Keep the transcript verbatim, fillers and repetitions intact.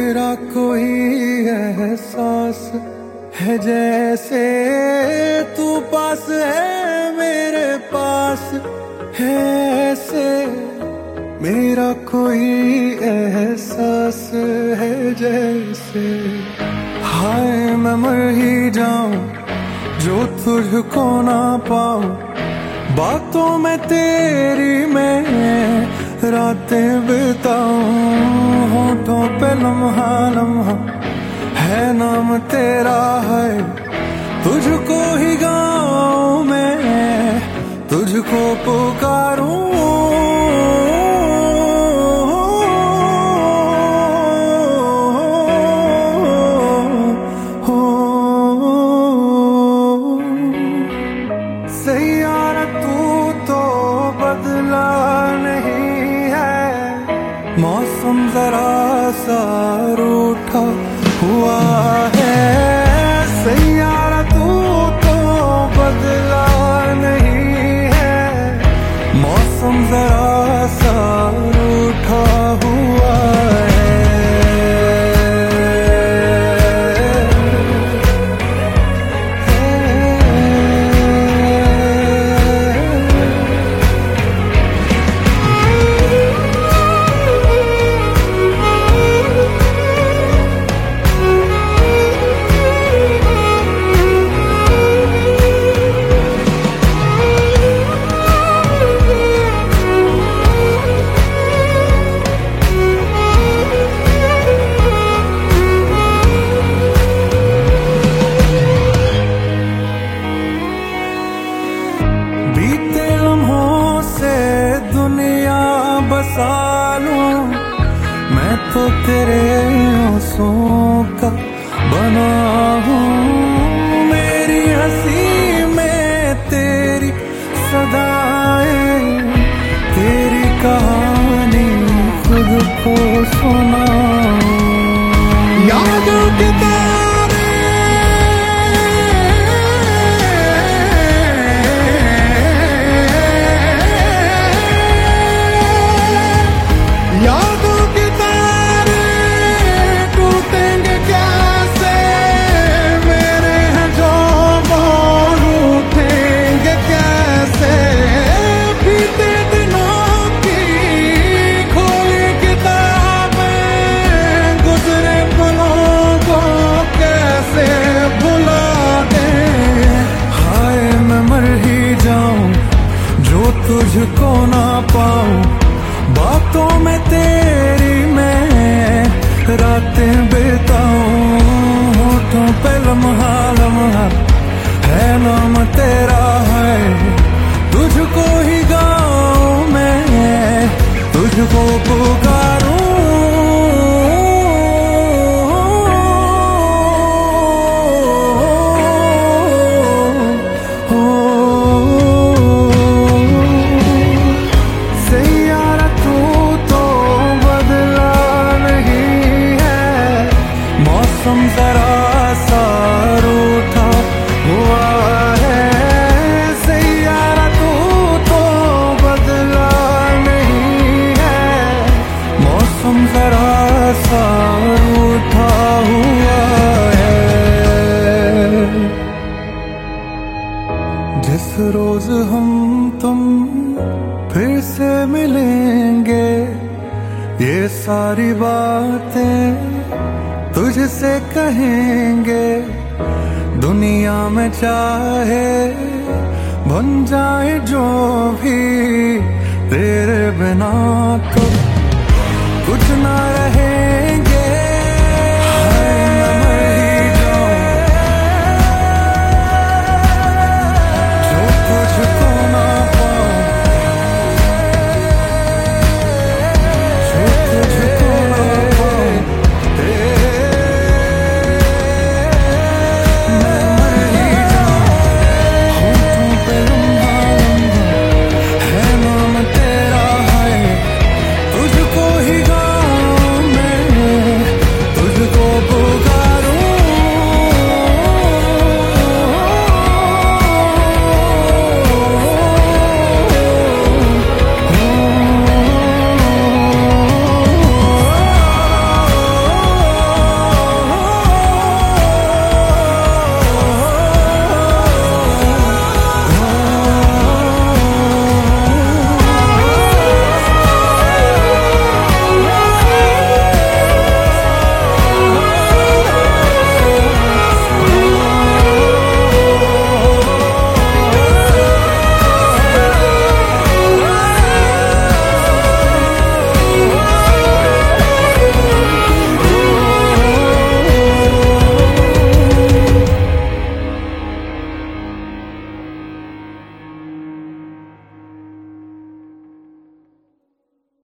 तेरा कोई एहसास है जैसे तू पास है मेरे पास है ऐसे। मेरा कोई एहसास है जैसे हाय मैं मर ही जाऊं जो तुझको ना पाऊं। बातों में तेरी मैं रातें बिताऊं। होठों पे लम्हा लम्हा है नाम तेरा है। तुझको ही गाऊं मैं तुझको पुकारूं। सैयारा तू तो बदला नहीं है। मौसम जरा सा रूठा हुआ है। सैयारा तू तो बदला नहीं है। मौसम जरा सा रूठा हुआ है। बीते लम्हों से दुनिया बसा लूं मैं तो तेरे आंसुओं का बना हूँ। मेरी हंसी में तेरी सदाएं तेरी कहानी खुद को सुनाऊं। यादों के यादों के तारे टूटेंगे कैसे। मेरे हैं जो मोड़ उठेंगे कैसे। बीते दिनों की खोली किताबें गुजरे पलों को कैसे भुला दें। हाय मैं मर ही जाऊं जो तुझको ना पाऊं। बातों में तेरी मैं रातें बिताऊं। होठों पे लम्हा लम्हा है नाम तेरा है। तुझको ही गाऊं मैं तुझको पुकारूं। मौसम जरा सा रूठा हुआ है। सैयारा तू तो बदला नहीं है। मौसम जरा सा रूठा हुआ है। जिस रोज हम तुम फिर से मिलेंगे ये सारी बातें तुझसे कहेंगे। दुनिया में चाहे बन जाए जो भी तेरे बिना तो कुछ ना रहे